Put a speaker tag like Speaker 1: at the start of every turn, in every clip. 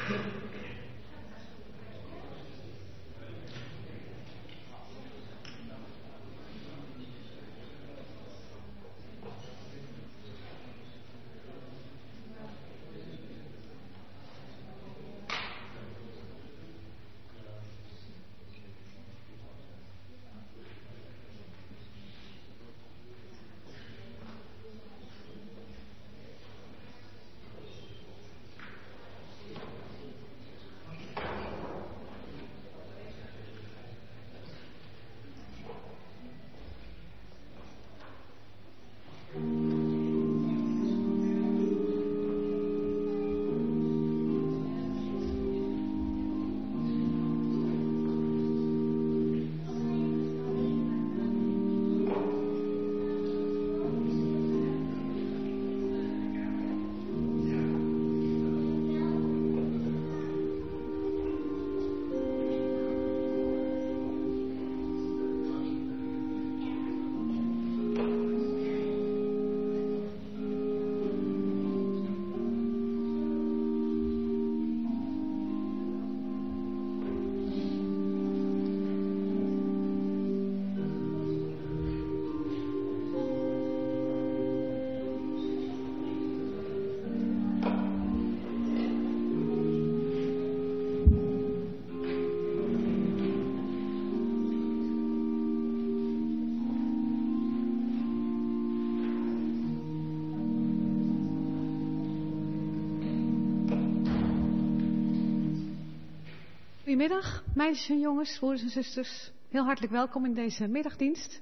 Speaker 1: Goedemiddag, meisjes en jongens, broeders en zusters. Heel hartelijk welkom in deze middagdienst.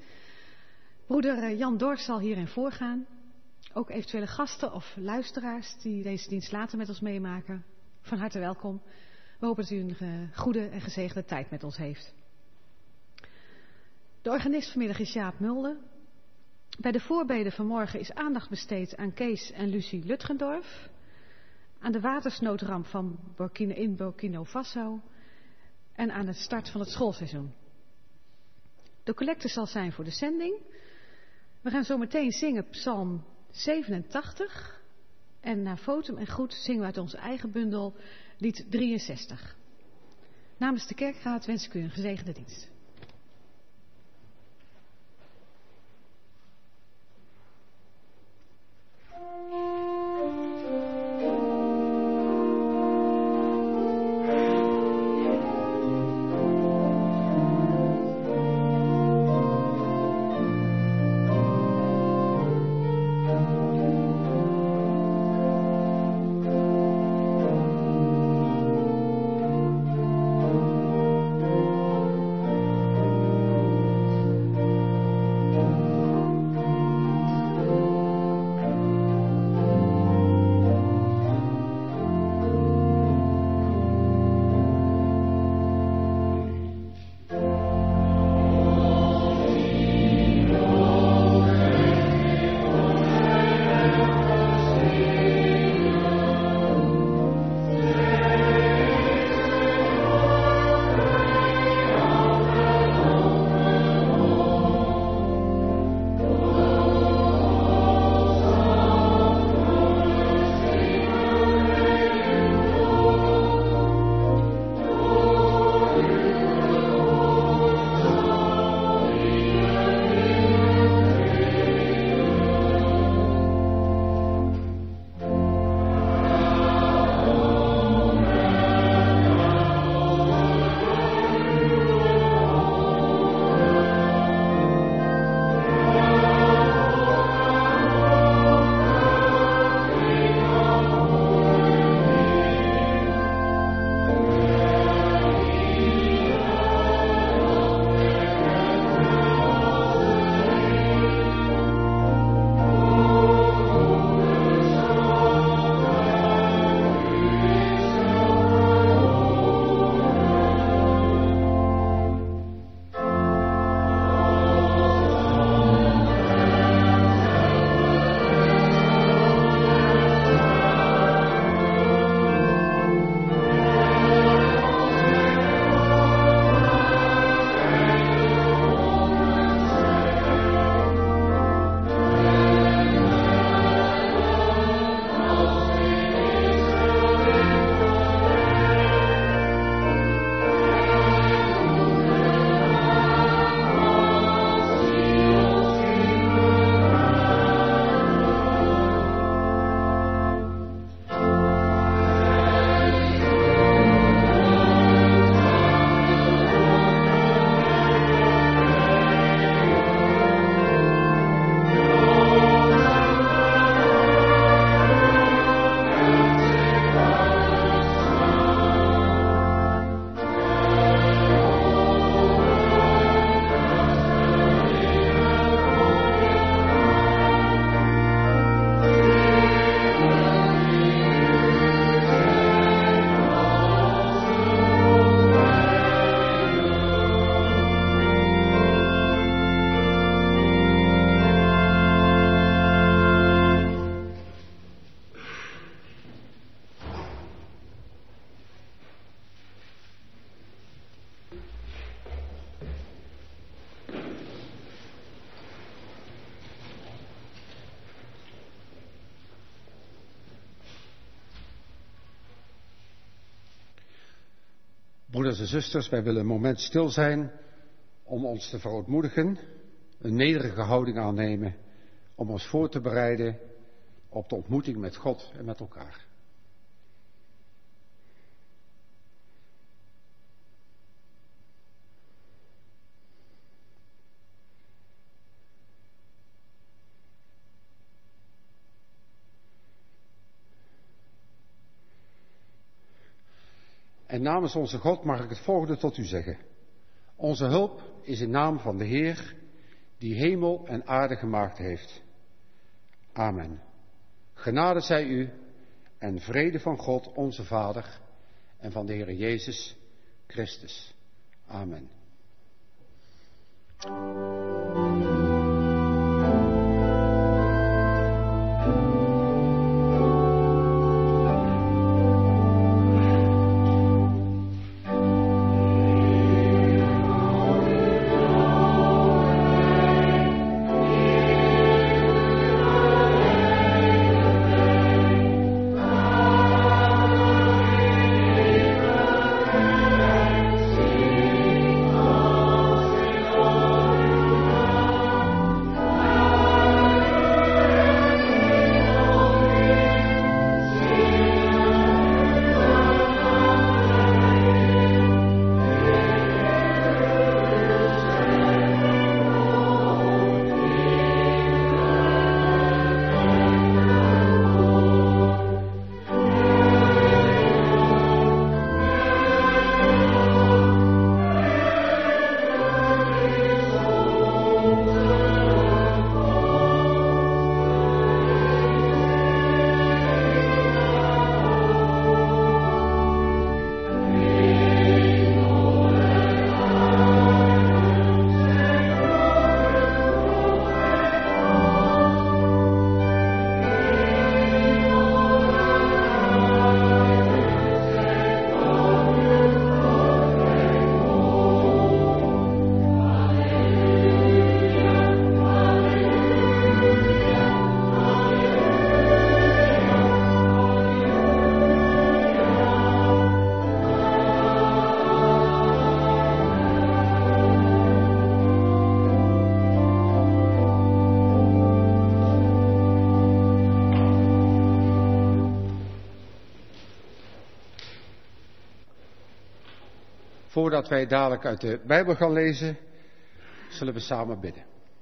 Speaker 1: Broeder Jan Dorst zal hierin voorgaan. Ook eventuele gasten of luisteraars die deze dienst later met ons meemaken. Van harte welkom. We hopen dat u een goede en gezegende tijd met ons heeft. De organist vanmiddag is Jaap Mulder. Bij de voorbeden vanmorgen is aandacht besteed aan Kees en Lucie Lutgendorf. Aan de watersnoodramp van Burkina Faso. En aan het start van het schoolseizoen. De collecte zal zijn voor de zending. We gaan zo meteen zingen Psalm 87. En na fotum en goed zingen we uit onze eigen bundel lied 63. Namens de kerkraad wens ik u een gezegende dienst.
Speaker 2: Broeders en zusters, wij willen een moment stil zijn om ons te verootmoedigen, een nederige houding aannemen, om ons voor te bereiden op de ontmoeting met God en met elkaar. En namens onze God mag ik het volgende tot u zeggen. Onze hulp is in naam van de Heer, die hemel en aarde gemaakt heeft. Amen. Genade zij u en vrede van God, onze Vader, en van de Heer Jezus Christus. Amen. Voordat wij dadelijk uit de Bijbel gaan lezen, zullen we samen bidden.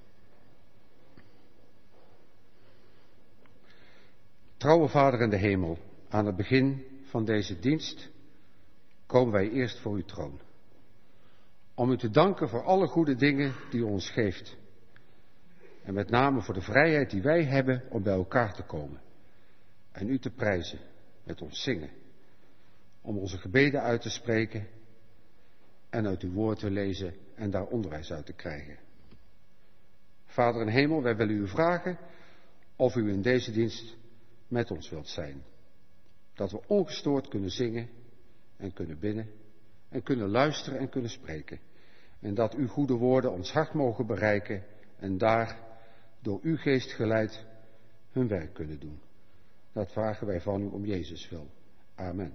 Speaker 2: Trouwe Vader in de hemel, aan het begin van deze dienst komen wij eerst voor uw troon. Om u te danken voor alle goede dingen die u ons geeft. En met name voor de vrijheid die wij hebben om bij elkaar te komen. En u te prijzen, met ons zingen. Om onze gebeden uit te spreken en uit uw woord te lezen en daar onderwijs uit te krijgen. Vader in hemel, wij willen u vragen of u in deze dienst met ons wilt zijn. Dat we ongestoord kunnen zingen en kunnen bidden en kunnen luisteren en kunnen spreken. En dat uw goede woorden ons hart mogen bereiken en daar door uw geest geleid hun werk kunnen doen. Dat vragen wij van u om Jezus wil. Amen.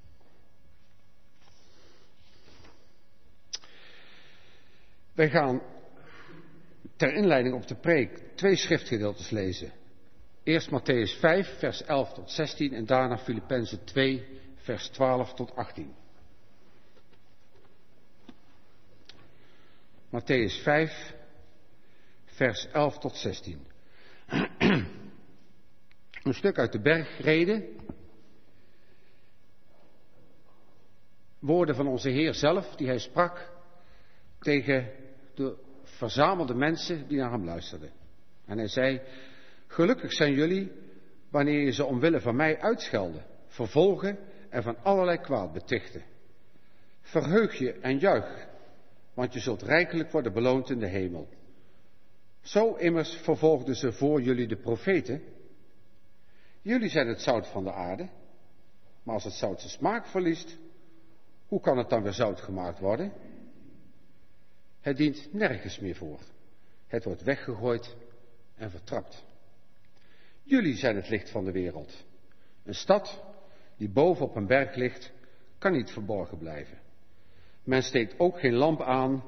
Speaker 2: Wij gaan ter inleiding op de preek 2 schriftgedeeltes lezen. Eerst Matthäus 5, vers 11 tot 16 en daarna Filippenzen 2, vers 12 tot 18. Matthäus 5, vers 11 tot 16. Een stuk uit de bergreden. Woorden van onze Heer zelf, die hij sprak tegen de verzamelde mensen die naar hem luisterden. En hij zei, gelukkig zijn jullie wanneer je ze omwille van mij uitschelden, vervolgen en van allerlei kwaad betichten. Verheug je en juich, want je zult rijkelijk worden beloond in de hemel. Zo immers vervolgden ze voor jullie de profeten. Jullie zijn het zout van de aarde, maar als het zout zijn smaak verliest, hoe kan het dan weer zout gemaakt worden? Het dient nergens meer voor. Het wordt weggegooid en vertrapt. Jullie zijn het licht van de wereld. Een stad die boven op een berg ligt, kan niet verborgen blijven. Men steekt ook geen lamp aan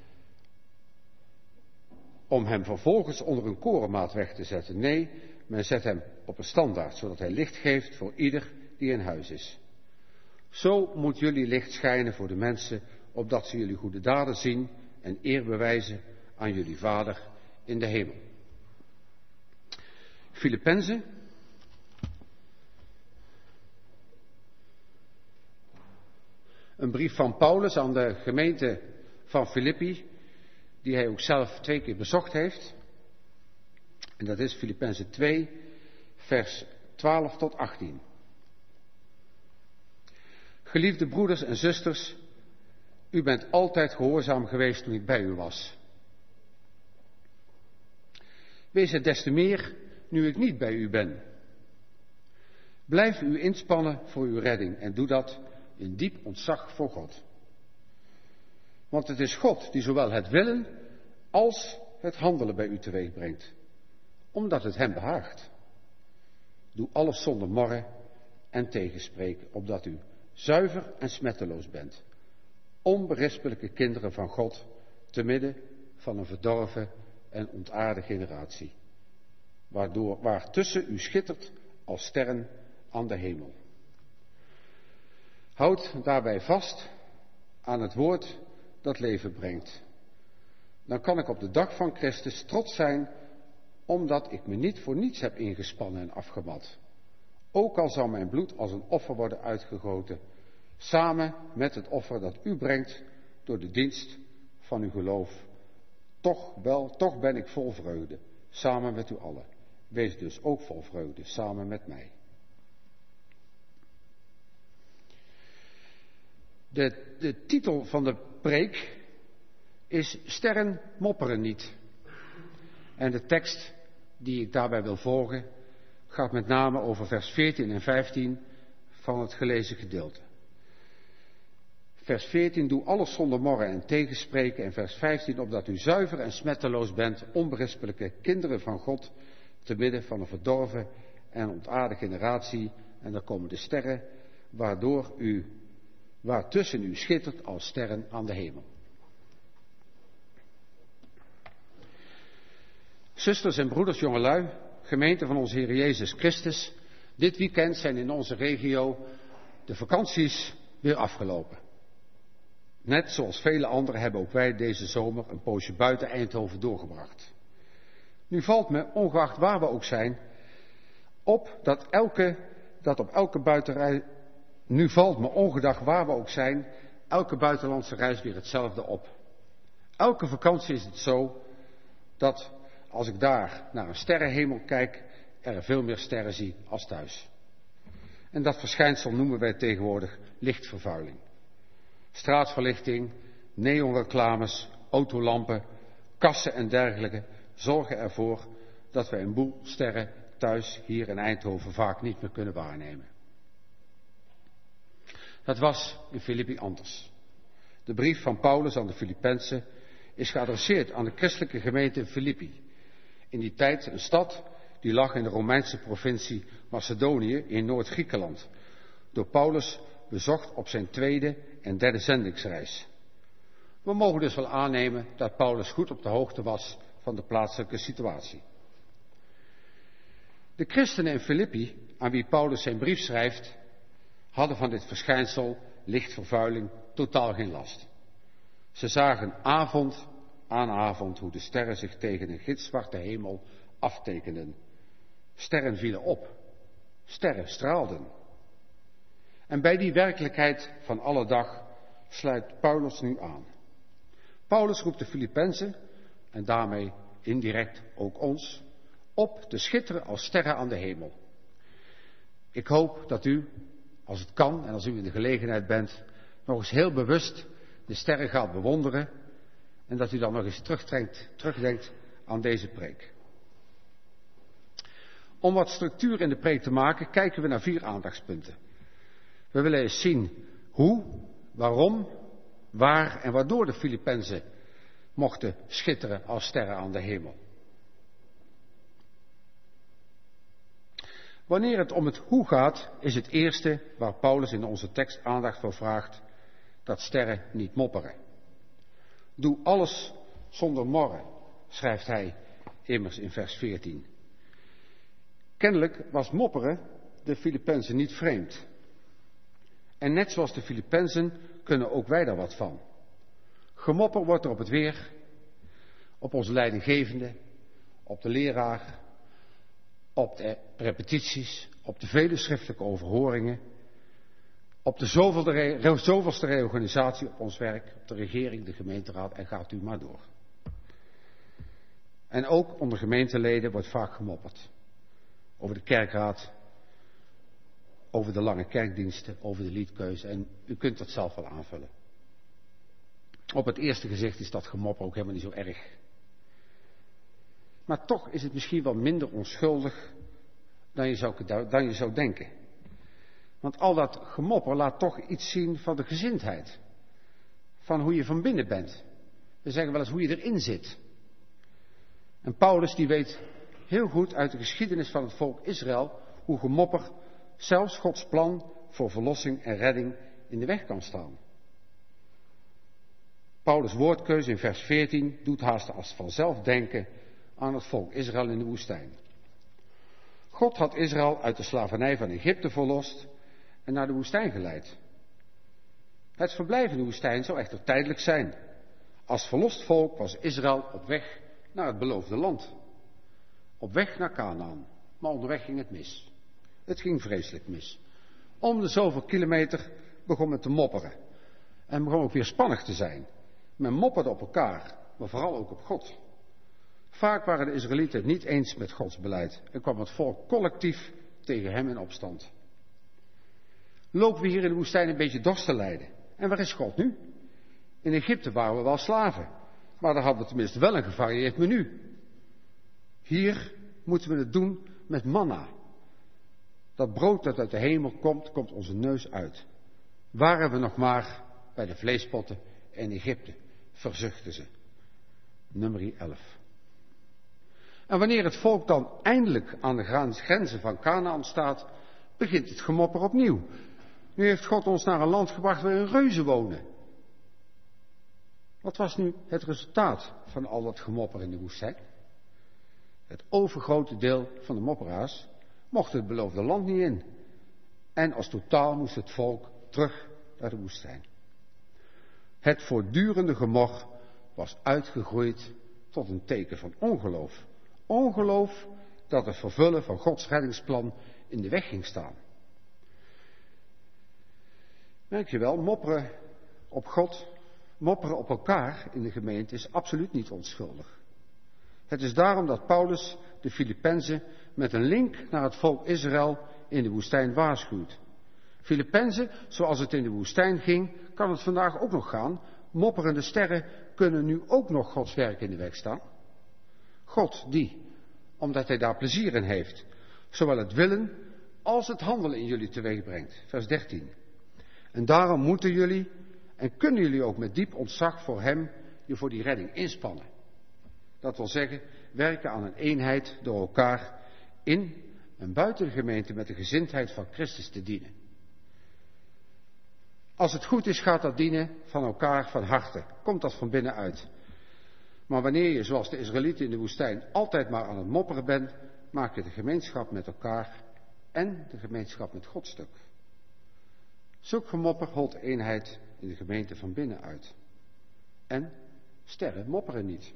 Speaker 2: om hem vervolgens onder een korenmaat weg te zetten. Nee, men zet hem op een standaard, zodat hij licht geeft voor ieder die in huis is. Zo moet jullie licht schijnen voor de mensen, opdat ze jullie goede daden zien en eer bewijzen aan jullie Vader in de hemel. Filippenzen. Een brief van Paulus aan de gemeente van Filippi, die hij ook zelf 2 keer bezocht heeft. En dat is Filippenzen 2, vers 12 tot 18. Geliefde broeders en zusters, u bent altijd gehoorzaam geweest toen ik bij u was. Wees het des te meer nu ik niet bij u ben. Blijf u inspannen voor uw redding en doe dat in diep ontzag voor God. Want het is God die zowel het willen als het handelen bij u teweeg brengt, omdat het hem behaagt. Doe alles zonder morren en tegenspreken, opdat u zuiver en smetteloos bent, onberispelijke kinderen van God, te midden van een verdorven en ontaarde generatie, waartussen u schittert als sterren aan de hemel. Houd daarbij vast aan het woord dat leven brengt. Dan kan ik op de dag van Christus trots zijn, omdat ik me niet voor niets heb ingespannen en afgemat. Ook al zal mijn bloed als een offer worden uitgegoten, samen met het offer dat u brengt door de dienst van uw geloof. Toch ben ik vol vreugde, samen met u allen. Wees dus ook vol vreugde, samen met mij. De titel van de preek is Sterren mopperen niet. En de tekst die ik daarbij wil volgen gaat met name over vers 14 en 15 van het gelezen gedeelte. Vers 14, doe alles zonder morren en tegenspreken. En vers 15, opdat u zuiver en smetteloos bent, onberispelijke kinderen van God, te midden van een verdorven en ontaarde generatie. En daar komen de sterren, waartussen u schittert als sterren aan de hemel. Zusters en broeders, jongelui, gemeente van onze Heer Jezus Christus, dit weekend zijn in onze regio de vakanties weer afgelopen. Net zoals vele anderen hebben ook wij deze zomer een poosje buiten Eindhoven doorgebracht. Nu valt me, ongeacht waar we ook zijn, op elke buitenlandse reis weer hetzelfde op. Elke vakantie is het zo dat als ik daar naar een sterrenhemel kijk, er veel meer sterren zie als thuis. En dat verschijnsel noemen wij tegenwoordig lichtvervuiling. Straatverlichting, neonreclames, autolampen, kassen en dergelijke zorgen ervoor dat wij een boel sterren thuis hier in Eindhoven vaak niet meer kunnen waarnemen. Dat was in Filippi anders. De brief van Paulus aan de Filippenzen is geadresseerd aan de christelijke gemeente in Filippi. In die tijd een stad die lag in de Romeinse provincie Macedonië in Noord-Griekenland. Door Paulus bezocht op zijn 2e en 3e zendingsreis. We mogen dus wel aannemen dat Paulus goed op de hoogte was van de plaatselijke situatie. De christenen in Filippi, aan wie Paulus zijn brief schrijft, hadden van dit verschijnsel, lichtvervuiling, totaal geen last. Ze zagen avond aan avond hoe de sterren zich tegen een gitzwarte hemel aftekenden. Sterren vielen op, sterren straalden. En bij die werkelijkheid van alle dag sluit Paulus nu aan. Paulus roept de Filippenzen, en daarmee indirect ook ons, op te schitteren als sterren aan de hemel. Ik hoop dat u, als het kan en als u in de gelegenheid bent, nog eens heel bewust de sterren gaat bewonderen en dat u dan nog eens terugdenkt aan deze preek. Om wat structuur in de preek te maken, kijken we naar 4 aandachtspunten. We willen eens zien hoe, waarom, waar en waardoor de Filippenzen mochten schitteren als sterren aan de hemel. Wanneer het om het hoe gaat, is het eerste waar Paulus in onze tekst aandacht voor vraagt, dat sterren niet mopperen. Doe alles zonder morren, schrijft hij immers in vers 14. Kennelijk was mopperen de Filippenzen niet vreemd. En net zoals de Filippenzen kunnen ook wij daar wat van. Gemopper wordt er op het weer, op onze leidinggevende, op de leraar, op de repetities, op de vele schriftelijke overhoringen, op de zoveelste reorganisatie op ons werk, op de regering, de gemeenteraad en gaat u maar door. En ook onder gemeenteleden wordt vaak gemopperd. Over de kerkraad, over de lange kerkdiensten, over de liedkeuze en u kunt dat zelf wel aanvullen. Op het eerste gezicht is dat gemopper ook helemaal niet zo erg. Maar toch is het misschien wel minder onschuldig dan je zou denken. Want al dat gemopper laat toch iets zien van de gezindheid. Van hoe je van binnen bent. We zeggen wel eens hoe je erin zit. En Paulus die weet heel goed uit de geschiedenis van het volk Israël hoe gemopper zelfs Gods plan voor verlossing en redding in de weg kan staan. Paulus' woordkeuze in vers 14 doet haast als vanzelf denken aan het volk Israël in de woestijn. God had Israël uit de slavernij van Egypte verlost en naar de woestijn geleid. Het verblijf in de woestijn zou echter tijdelijk zijn. Als verlost volk was Israël op weg naar het beloofde land. Op weg naar Kanaan. Maar onderweg ging het mis. Het ging vreselijk mis. Om de zoveel kilometer begon het te mopperen. En begon ook weer spannig te zijn. Men mopperde op elkaar, maar vooral ook op God. Vaak waren de Israëlieten het niet eens met Gods beleid en kwam het volk collectief tegen hem in opstand. Lopen we hier in de woestijn een beetje dorst te lijden? En waar is God nu? In Egypte waren we wel slaven, maar daar hadden we tenminste wel een gevarieerd menu. Hier moeten we het doen met manna. Dat brood dat uit de hemel komt onze neus uit. Waren we nog maar bij de vleespotten in Egypte, verzuchtten ze. Nummer 11. En wanneer het volk dan eindelijk aan de grenzen van Kanaan staat, begint het gemopper opnieuw. Nu heeft God ons naar een land gebracht waarin reuzen wonen. Wat was nu het resultaat van al dat gemopper in de woestijn? Het overgrote deel van de mopperaars mocht het beloofde land niet in. En als totaal moest het volk terug naar de woestijn. Het voortdurende gemor was uitgegroeid tot een teken van ongeloof. Ongeloof dat het vervullen van Gods reddingsplan in de weg ging staan. Merk je wel, mopperen op God, mopperen op elkaar in de gemeente is absoluut niet onschuldig. Het is daarom dat Paulus de Filippenzen met een link naar het volk Israël in de woestijn waarschuwt. Filippenzen, zoals het in de woestijn ging, kan het vandaag ook nog gaan. Mopperende sterren kunnen nu ook nog Gods werk in de weg staan. God die, omdat hij daar plezier in heeft, zowel het willen als het handelen in jullie teweeg brengt. Vers 13. En daarom moeten jullie en kunnen jullie ook met diep ontzag voor hem je voor die redding inspannen. Dat wil zeggen, werken aan een eenheid door elkaar in en buiten de gemeente met de gezindheid van Christus te dienen. Als het goed is, gaat dat dienen van elkaar van harte. Komt dat van binnenuit. Maar wanneer je, zoals de Israëlieten in de woestijn, altijd maar aan het mopperen bent, maak je de gemeenschap met elkaar en de gemeenschap met God stuk. Zulk gemopper holt de eenheid in de gemeente van binnenuit. En sterren mopperen niet.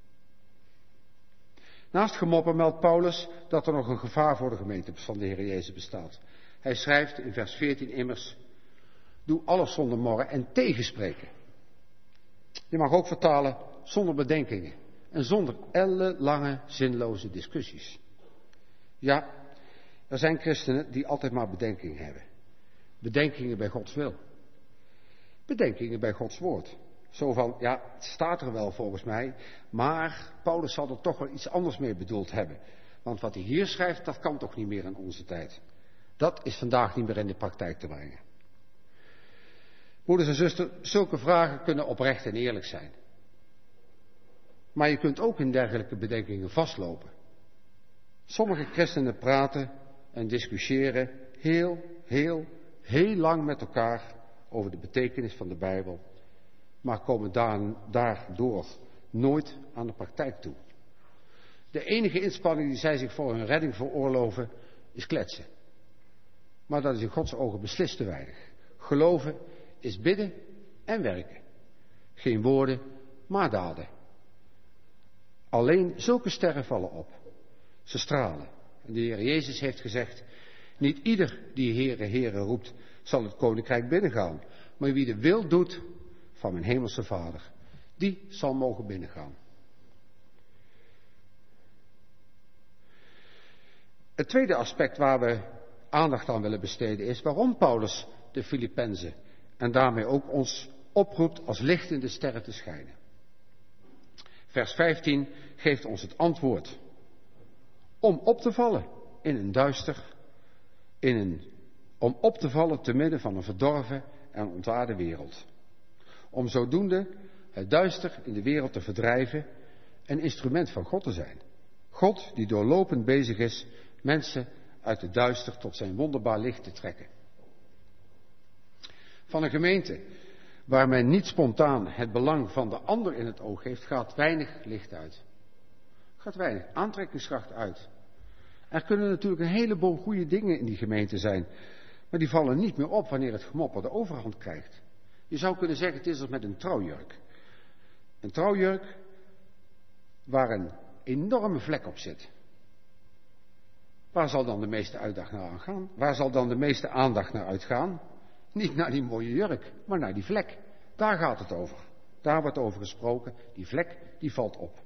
Speaker 2: Naast gemopper meldt Paulus dat er nog een gevaar voor de gemeente van de Heer Jezus bestaat. Hij schrijft in vers 14 immers: doe alles zonder morren en tegenspreken. Je mag ook vertalen zonder bedenkingen en zonder ellenlange zinloze discussies. Ja, er zijn christenen die altijd maar bedenkingen hebben. Bedenkingen bij Gods wil. Bedenkingen bij Gods woord. Zo van, ja, het staat er wel volgens mij, maar Paulus zal er toch wel iets anders mee bedoeld hebben. Want wat hij hier schrijft, dat kan toch niet meer in onze tijd. Dat is vandaag niet meer in de praktijk te brengen. Broeders en zusters, zulke vragen kunnen oprecht en eerlijk zijn. Maar je kunt ook in dergelijke bedenkingen vastlopen. Sommige christenen praten en discussiëren heel lang met elkaar over de betekenis van de Bijbel, maar komen daardoor nooit aan de praktijk toe. De enige inspanning die zij zich voor hun redding veroorloven, is kletsen. Maar dat is in Gods ogen beslist te weinig. Geloven is bidden en werken. Geen woorden, maar daden. Alleen zulke sterren vallen op. Ze stralen. En de Heer Jezus heeft gezegd, niet ieder die Heere, Heere roept, zal het koninkrijk binnengaan. Maar wie de wil doet van mijn hemelse Vader, die zal mogen binnengaan. Het tweede aspect waar we aandacht aan willen besteden is waarom Paulus de Filippenzen en daarmee ook ons oproept als lichtende sterren te schijnen. Vers 15 geeft ons het antwoord. Om op te vallen in een duister, om op te vallen te midden van een verdorven en ontaarde wereld. Om zodoende het duister in de wereld te verdrijven, een instrument van God te zijn. God die doorlopend bezig is mensen uit het duister tot zijn wonderbaar licht te trekken. Van een gemeente waar men niet spontaan het belang van de ander in het oog heeft, gaat weinig licht uit. Gaat weinig aantrekkingskracht uit. Er kunnen natuurlijk een heleboel goede dingen in die gemeente zijn, maar die vallen niet meer op wanneer het gemopper de overhand krijgt. Je zou kunnen zeggen, het is als met een trouwjurk. Een trouwjurk waar een enorme vlek op zit. Waar zal dan de meeste aandacht naar uitgaan? Waar zal dan de meeste aandacht naar uitgaan? Niet naar die mooie jurk, maar naar die vlek. Daar gaat het over. Daar wordt over gesproken. Die vlek, die valt op.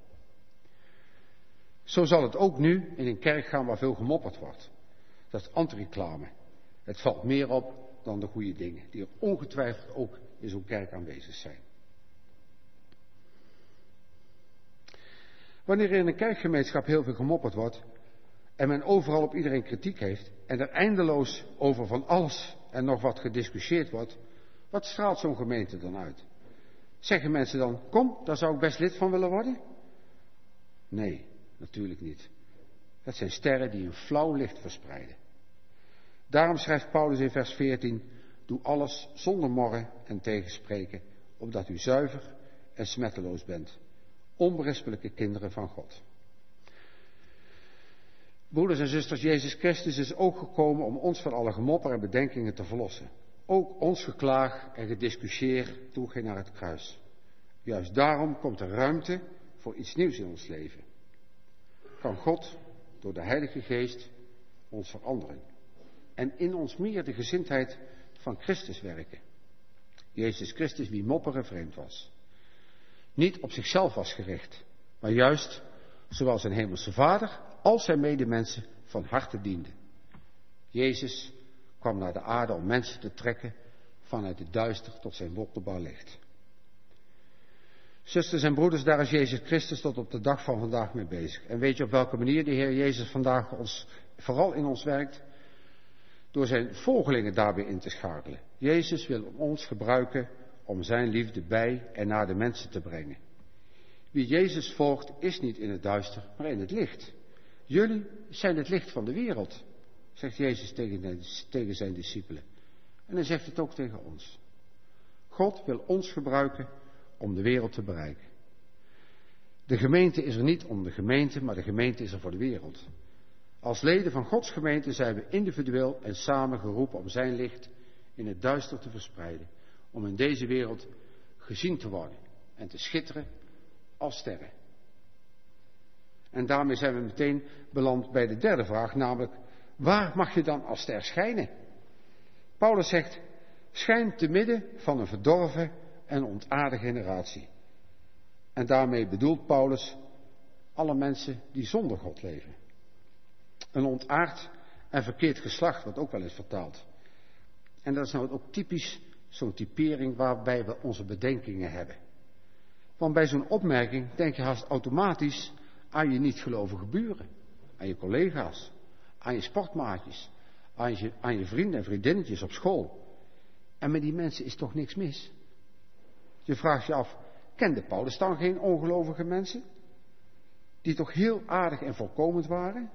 Speaker 2: Zo zal het ook nu in een kerk gaan waar veel gemopperd wordt. Dat is anti-reclame. Het valt meer op dan de goede dingen, die er ongetwijfeld ook in zo'n kerk aanwezig zijn. Wanneer er in een kerkgemeenschap heel veel gemopperd wordt en men overal op iedereen kritiek heeft en er eindeloos over van alles en nog wat gediscussieerd wordt, wat straalt zo'n gemeente dan uit? Zeggen mensen dan, kom, daar zou ik best lid van willen worden? Nee, natuurlijk niet. Dat zijn sterren die een flauw licht verspreiden. Daarom schrijft Paulus in vers 14, doe alles zonder morren en tegenspreken, opdat u zuiver en smetteloos bent, onberispelijke kinderen van God. Broeders en zusters, Jezus Christus is ook gekomen om ons van alle gemopper en bedenkingen te verlossen. Ook ons geklaag en gediscussieer toeging naar het kruis. Juist daarom komt er ruimte voor iets nieuws in ons leven. Kan God door de Heilige Geest ons veranderen en in ons meer de gezindheid van Christus werken. Jezus Christus wie mopperen vreemd was. Niet op zichzelf was gericht, maar juist zowel zijn hemelse Vader als zijn medemensen van harte diende. Jezus kwam naar de aarde om mensen te trekken vanuit het duister tot zijn wonderbaar licht. Zusters en broeders, daar is Jezus Christus tot op de dag van vandaag mee bezig. En weet je op welke manier de Heer Jezus vandaag vooral in ons werkt? Door zijn volgelingen daarbij in te schakelen. Jezus wil ons gebruiken om zijn liefde bij en naar de mensen te brengen. Wie Jezus volgt is niet in het duister, maar in het licht. Jullie zijn het licht van de wereld, zegt Jezus tegen zijn discipelen. En hij zegt het ook tegen ons. God wil ons gebruiken om de wereld te bereiken. De gemeente is er niet om de gemeente, maar de gemeente is er voor de wereld. Als leden van Gods gemeente zijn we individueel en samen geroepen om zijn licht in het duister te verspreiden. Om in deze wereld gezien te worden en te schitteren als sterren. En daarmee zijn we meteen beland bij de derde vraag, namelijk, waar mag je dan als ster schijnen? Paulus zegt, schijn te midden van een verdorven en ontaarde generatie. En daarmee bedoelt Paulus alle mensen die zonder God leven. Een ontaard en verkeerd geslacht wordt ook wel eens vertaald. En dat is nou ook typisch zo'n typering waarbij we onze bedenkingen hebben. Want bij zo'n opmerking denk je haast automatisch aan je niet-gelovige buren, aan je collega's, aan je sportmaatjes, aan je vrienden en vriendinnetjes op school. En met die mensen is toch niks mis? Je vraagt je af, kende Paulus dan geen ongelovige mensen? Die toch heel aardig en voorkomend waren?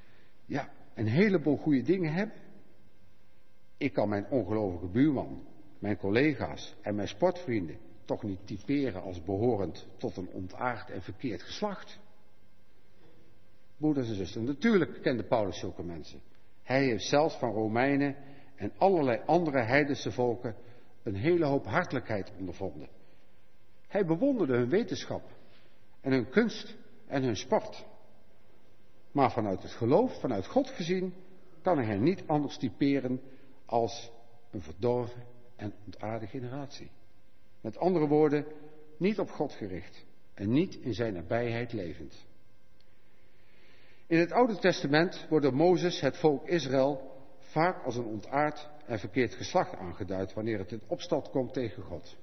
Speaker 2: Ja, een heleboel goede dingen hebben. Ik kan mijn ongelovige buurman mijn collega's en mijn sportvrienden toch niet typeren als behorend tot een ontaard en verkeerd geslacht? Broeders en zusters, natuurlijk kende Paulus zulke mensen. Hij heeft zelfs van Romeinen en allerlei andere heidense volken een hele hoop hartelijkheid ondervonden. Hij bewonderde hun wetenschap en hun kunst en hun sport. Maar vanuit het geloof, vanuit God gezien, kan hij hen niet anders typeren als een verdorven en ontaarde generatie. Met andere woorden, niet op God gericht en niet in zijn nabijheid levend. In het Oude Testament wordt door Mozes het volk Israël vaak als een ontaard en verkeerd geslacht aangeduid wanneer het in opstand komt tegen God.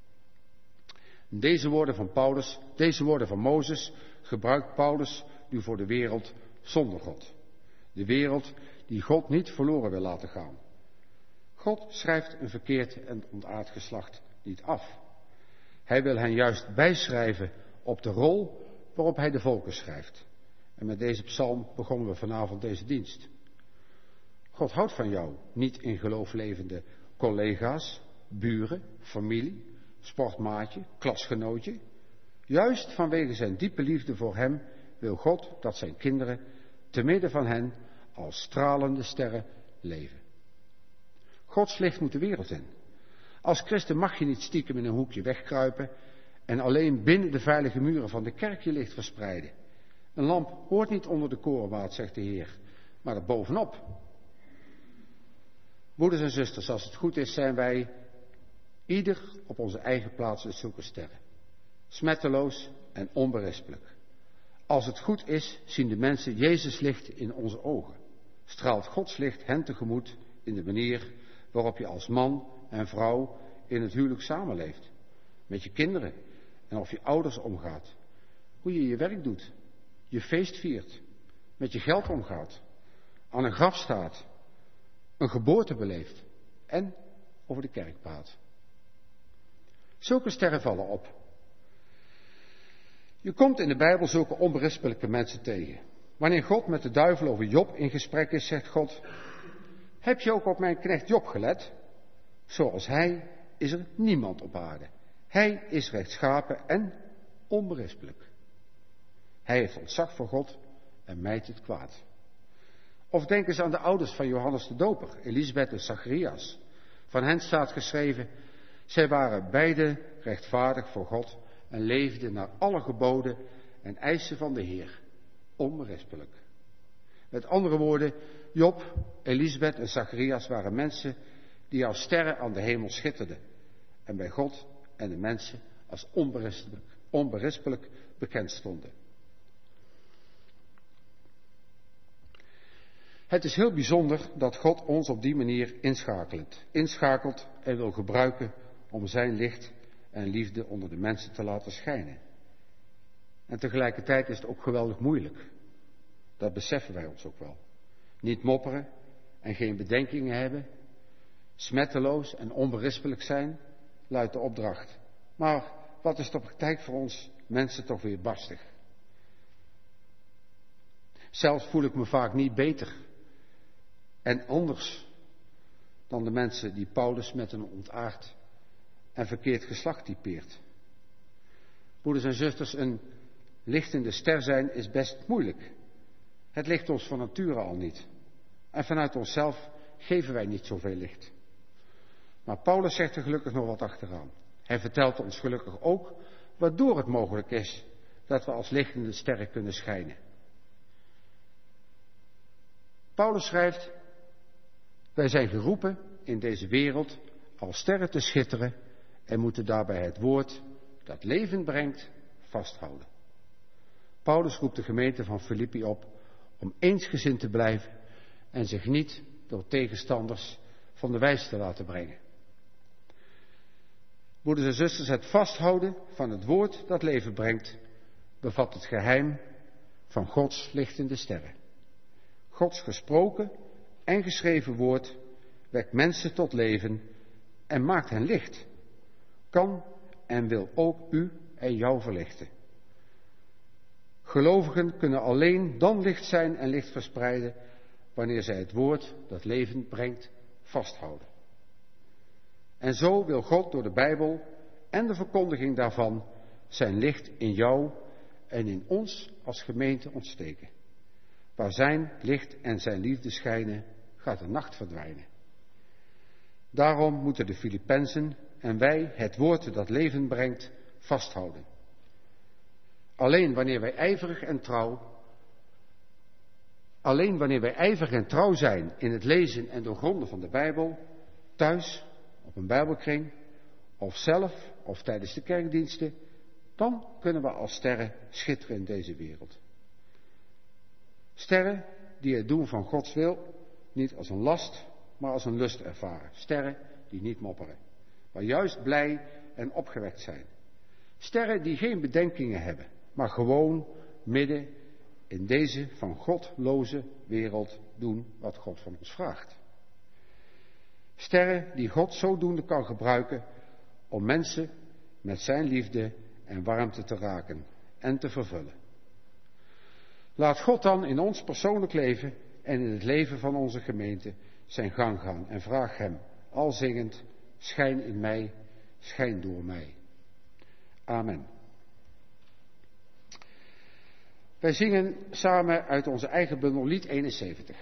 Speaker 2: Deze woorden van Mozes gebruikt Paulus nu voor de wereld zonder God. De wereld die God niet verloren wil laten gaan. God schrijft een verkeerd en ontaard geslacht niet af. Hij wil hen juist bijschrijven op de rol waarop hij de volken schrijft. En met deze psalm begonnen we vanavond deze dienst. God houdt van jou, niet in geloof levende collega's, buren, familie, sportmaatje, klasgenootje. Juist vanwege zijn diepe liefde voor hem wil God dat zijn kinderen te midden van hen als stralende sterren leven. Gods licht moet de wereld in. Als christen mag je niet stiekem in een hoekje wegkruipen en alleen binnen de veilige muren van de kerk je licht verspreiden. Een lamp hoort niet onder de korenwaard, zegt de Heer, maar er bovenop. Broeders en zusters, als het goed is, zijn wij ieder op onze eigen plaats zulke sterren. Smetteloos en onberispelijk. Als het goed is, zien de mensen Jezus licht in onze ogen. Straalt Gods licht hen tegemoet in de manier waarop je als man en vrouw in het huwelijk samenleeft. Met je kinderen en of je ouders omgaat. Hoe je je werk doet. Je feest viert. Met je geld omgaat. Aan een graf staat. Een geboorte beleeft. En over de kerk praat. Zulke sterren vallen op. Je komt in de Bijbel zulke onberispelijke mensen tegen. Wanneer God met de duivel over Job in gesprek is, zegt God: heb je ook op mijn knecht Job gelet? Zoals hij is er niemand op aarde. Hij is rechtschapen en onberispelijk. Hij heeft ontzag voor God en mijt het kwaad. Of denk eens aan de ouders van Johannes de Doper, Elisabeth en Zacharias. Van hen staat geschreven: zij waren beide rechtvaardig voor God en leefden naar alle geboden en eisen van de Heer. Onberispelijk. Met andere woorden, Job, Elisabeth en Zacharias waren mensen die als sterren aan de hemel schitterden en bij God en de mensen als onberispelijk bekend stonden. Het is heel bijzonder dat God ons op die manier inschakelt en wil gebruiken om zijn licht en liefde onder de mensen te laten schijnen. En tegelijkertijd is het ook geweldig moeilijk. Dat beseffen wij ons ook wel. Niet mopperen en geen bedenkingen hebben, smetteloos en onberispelijk zijn, luidt de opdracht. Maar wat is de praktijk voor ons mensen toch weer barstig? Zelf voel ik me vaak niet beter en anders dan de mensen die Paulus met een ontaard en verkeerd geslacht typeert. Broeders en zusters, een lichtende ster zijn is best moeilijk. Het ligt ons van nature al niet. En vanuit onszelf geven wij niet zoveel licht. Maar Paulus zegt er gelukkig nog wat achteraan. Hij vertelt ons gelukkig ook waardoor het mogelijk is dat we als lichtende sterren kunnen schijnen. Paulus schrijft: wij zijn geroepen in deze wereld als sterren te schitteren en moeten daarbij het woord dat leven brengt vasthouden. Paulus roept de gemeente van Filippi op om eensgezind te blijven en zich niet door tegenstanders van de wijs te laten brengen. Broeders en zusters, het vasthouden van het woord dat leven brengt bevat het geheim van Gods lichtende sterren. Gods gesproken en geschreven woord wekt mensen tot leven en maakt hen licht. Kan en wil ook u en jou verlichten. Gelovigen kunnen alleen dan licht zijn en licht verspreiden wanneer zij het woord dat leven brengt vasthouden. En zo wil God door de Bijbel en de verkondiging daarvan zijn licht in jou en in ons als gemeente ontsteken. Waar zijn licht en zijn liefde schijnen, gaat de nacht verdwijnen. Daarom moeten de Filippenzen en wij het woord dat leven brengt vasthouden. Alleen wanneer wij ijverig en trouw zijn in het lezen en doorgronden van de Bijbel, thuis, op een Bijbelkring, of zelf, of tijdens de kerkdiensten, dan kunnen we als sterren schitteren in deze wereld. Sterren die het doen van Gods wil niet als een last, maar als een lust ervaren. Sterren die niet mopperen, maar juist blij en opgewekt zijn. Sterren die geen bedenkingen hebben, maar gewoon midden in deze van godloze wereld doen wat God van ons vraagt. Sterren die God zodoende kan gebruiken om mensen met zijn liefde en warmte te raken en te vervullen. Laat God dan in ons persoonlijk leven en in het leven van onze gemeente zijn gang gaan en vraag hem, al zingend, schijn in mij, schijn door mij. Amen. Wij zingen samen uit onze eigen bundel lied 71.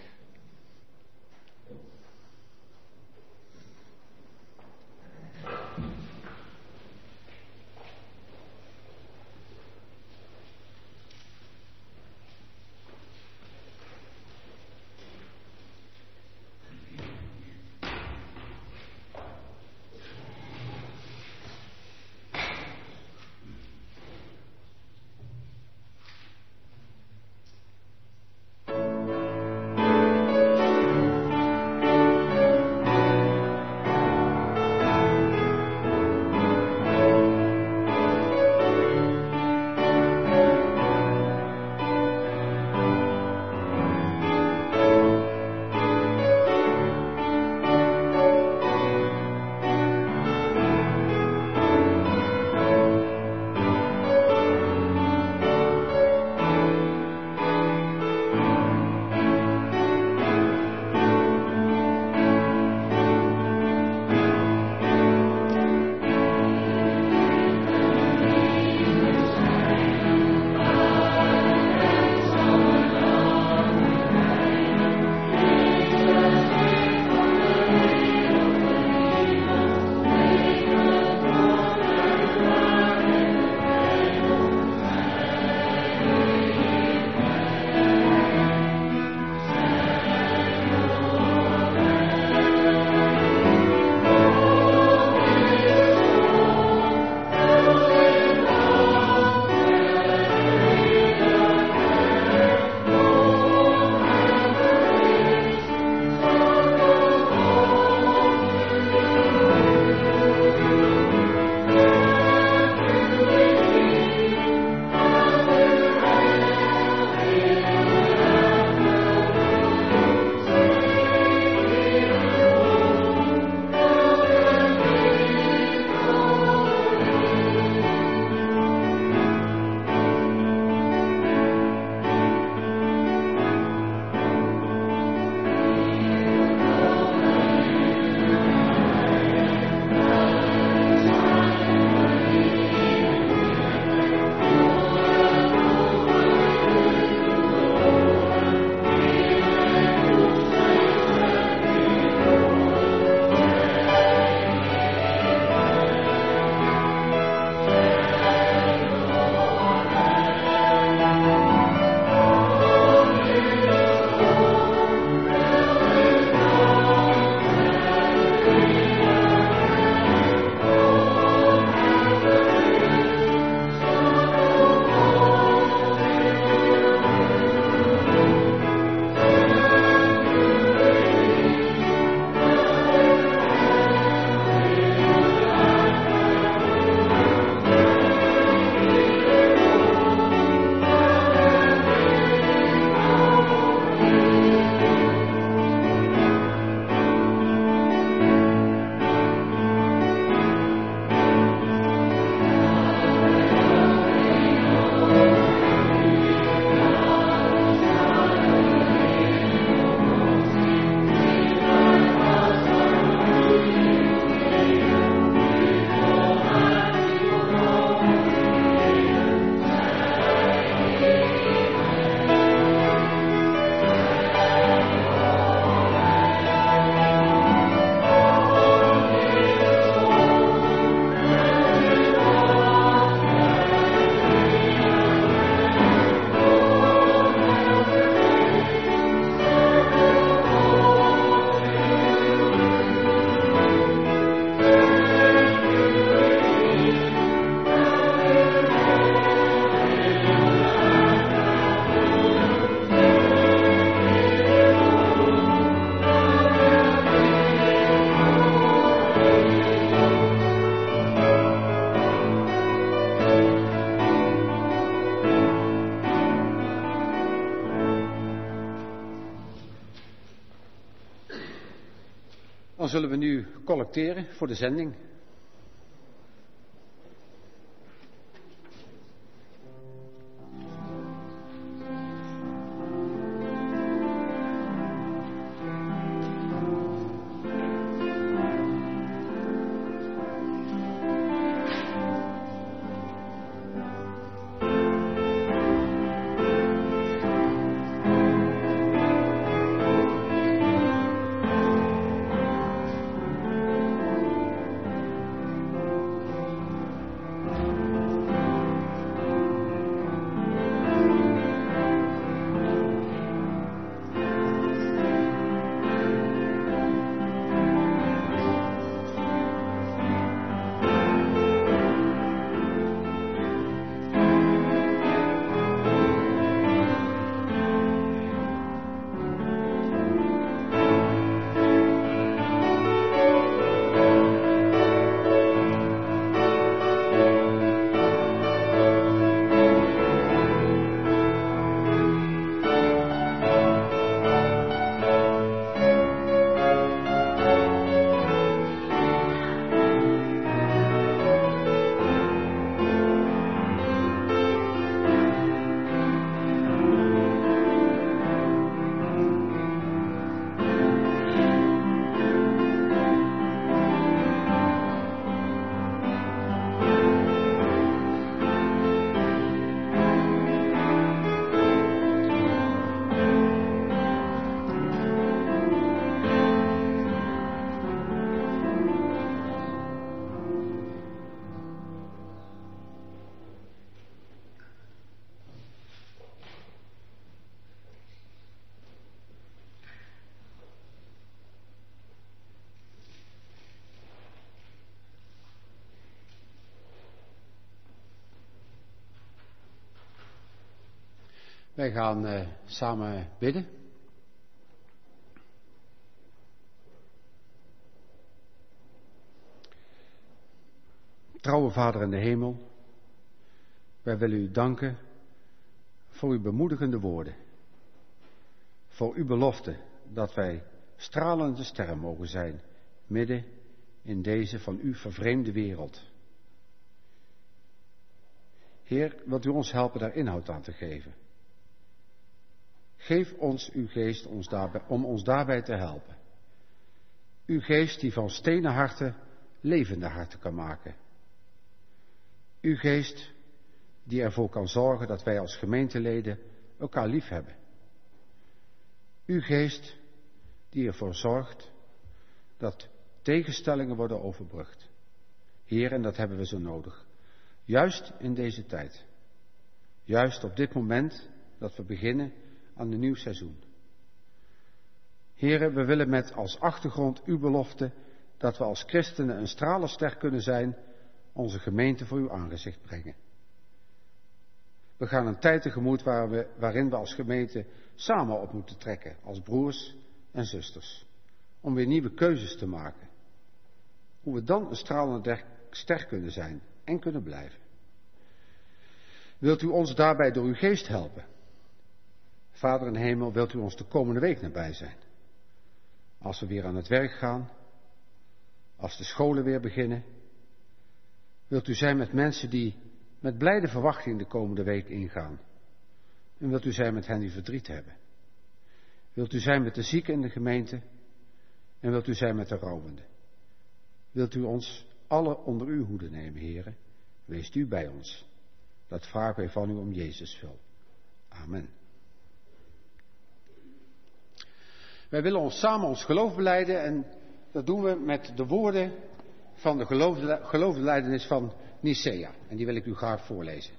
Speaker 2: zullen we nu collecteren voor de zending. Wij gaan samen bidden. Trouwe Vader in de hemel, wij willen u danken voor uw bemoedigende woorden. Voor uw belofte dat wij stralende sterren mogen zijn, midden in deze van u vervreemde wereld. Heer, wilt u ons helpen daar inhoud aan te geven? Geef ons uw geest om ons daarbij te helpen. Uw geest die van stenen harten levende harten kan maken. Uw geest die ervoor kan zorgen dat wij als gemeenteleden elkaar lief hebben. Uw geest die ervoor zorgt dat tegenstellingen worden overbrugd. Heer, en dat hebben we zo nodig. Juist in deze tijd. Juist op dit moment dat we beginnen aan een nieuw seizoen. Heren, we willen met als achtergrond uw belofte dat we als christenen een stralenster kunnen zijn, onze gemeente voor uw aangezicht brengen. We gaan een tijd tegemoet waarin we als gemeente samen op moeten trekken, als broers en zusters, om weer nieuwe keuzes te maken. Hoe we dan een stralende ster kunnen zijn en kunnen blijven. Wilt u ons daarbij door uw geest helpen? Vader in de hemel, wilt u ons de komende week nabij zijn? Als we weer aan het werk gaan, als de scholen weer beginnen, wilt u zijn met mensen die met blijde verwachting de komende week ingaan? En wilt u zijn met hen die verdriet hebben? Wilt u zijn met de zieken in de gemeente? En wilt u zijn met de rouwenden? Wilt u ons alle onder uw hoede nemen, heren? Weest u bij ons. Dat vragen wij van u om Jezus wil. Amen. Wij willen samen ons geloof belijden en dat doen we met de woorden van de geloofsbelijdenis van Nicea. En die wil ik u graag voorlezen.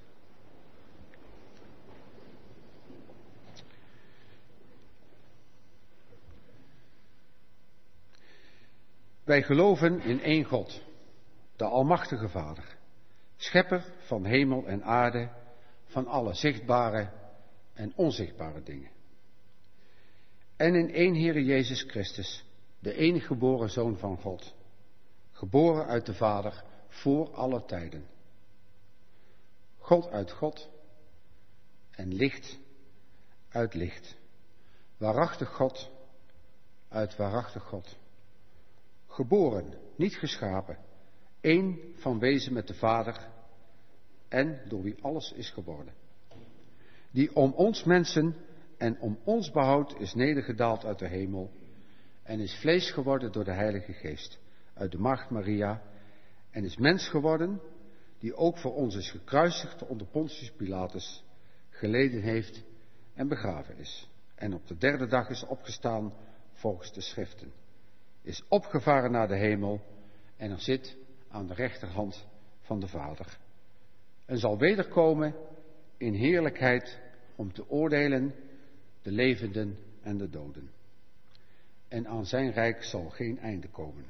Speaker 2: Wij geloven in één God, de Almachtige Vader, schepper van hemel en aarde, van alle zichtbare en onzichtbare dingen. En in één Heere Jezus Christus, de enige geboren Zoon van God, geboren uit de Vader voor alle tijden. God uit God en licht uit licht. Waarachtig God uit waarachtig God. geboren, niet geschapen, één van wezen met de Vader en door wie alles is geworden. Die om ons mensen en om ons behoud is nedergedaald uit de hemel en is vlees geworden door de Heilige Geest uit de maagd Maria en is mens geworden, die ook voor ons is gekruisigd onder Pontius Pilatus, geleden heeft en begraven is. En op de derde dag is opgestaan volgens de schriften. Is opgevaren naar de hemel en er zit aan de rechterhand van de Vader. En zal wederkomen in heerlijkheid om te oordelen de levenden en de doden. En aan zijn rijk zal geen einde komen.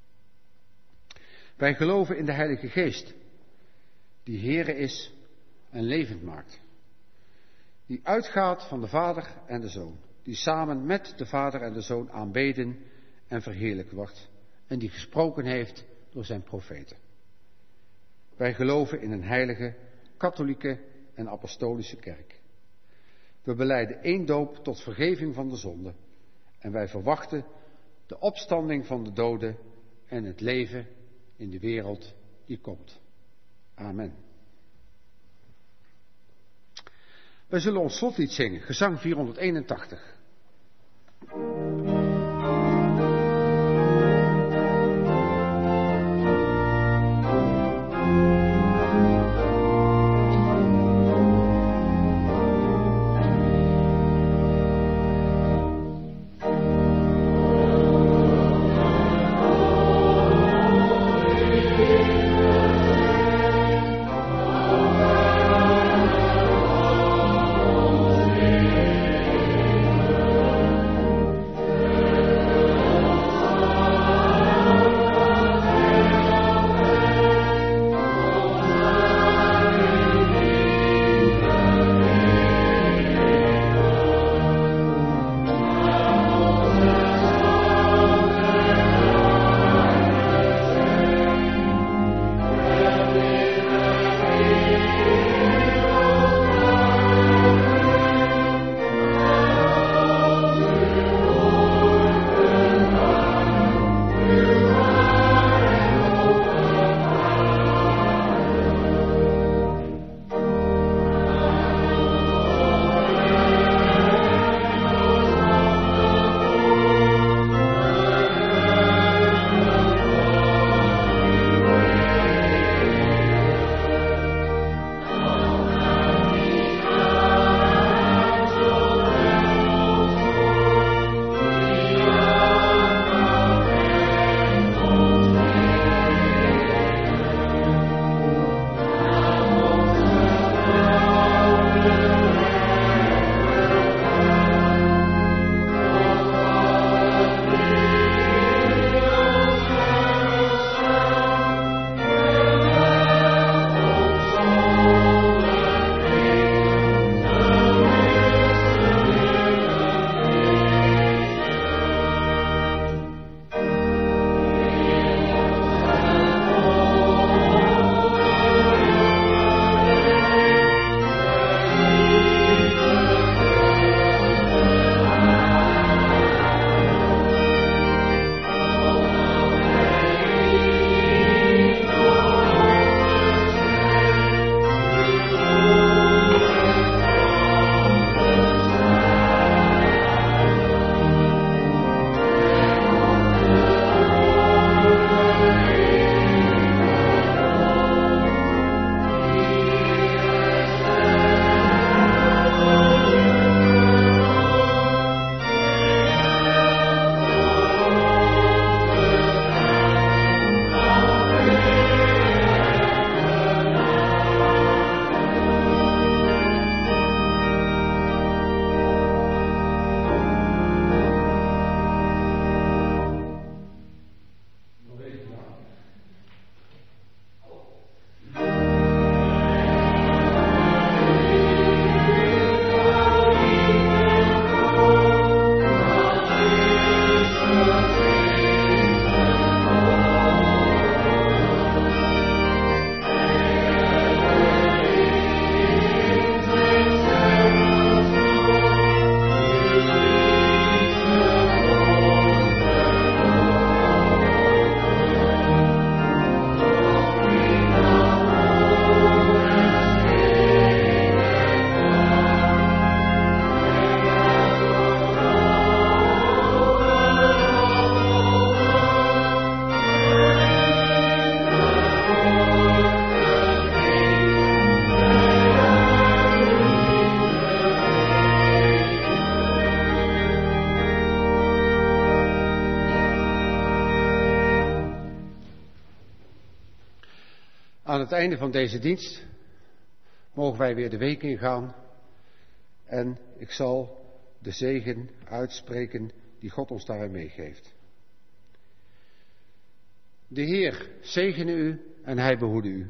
Speaker 2: Wij geloven in de Heilige Geest, die Heere is en levend maakt. Die uitgaat van de Vader en de Zoon, die samen met de Vader en de Zoon aanbeden en verheerlijkt wordt en die gesproken heeft door zijn profeten. Wij geloven in een heilige, katholieke en apostolische kerk. We belijden één doop tot vergeving van de zonde en wij verwachten de opstanding van de doden en het leven in de wereld die komt. Amen. Wij zullen ons slotlied zingen, gezang 481. Aan het einde van deze dienst mogen wij weer de week ingaan en ik zal de zegen uitspreken die God ons daarin meegeeft. De Heer zegene u en hij behoede u.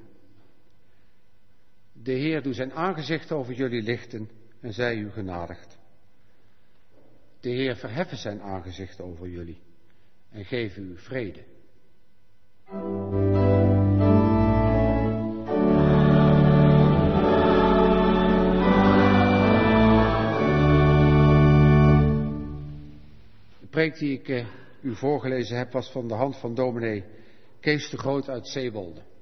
Speaker 2: De Heer doet zijn aangezicht over jullie lichten en zij u genadigt. De Heer verheffen zijn aangezicht over jullie en geven u vrede. De preek die ik u voorgelezen heb was van de hand van dominee Kees de Groot uit Zeewolde.